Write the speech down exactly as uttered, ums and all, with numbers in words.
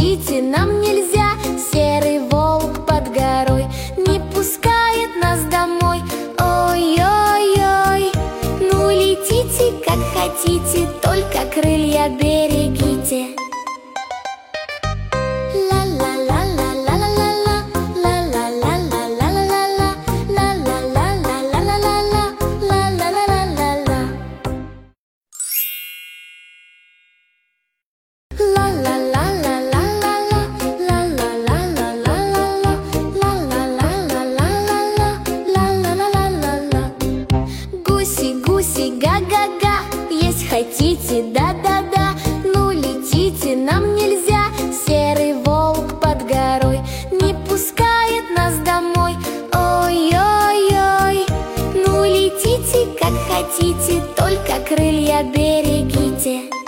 летите, нам нельзя. Серый волк под горой не пускает нас домой. Ой-ой-ой, ну летите как хотите, только крылья берегите. Хотите, да-да-да, ну летите, нам нельзя. Серый волк под горой не пускает нас домой. Ой-ой-ой, ну летите как хотите, только крылья берегите.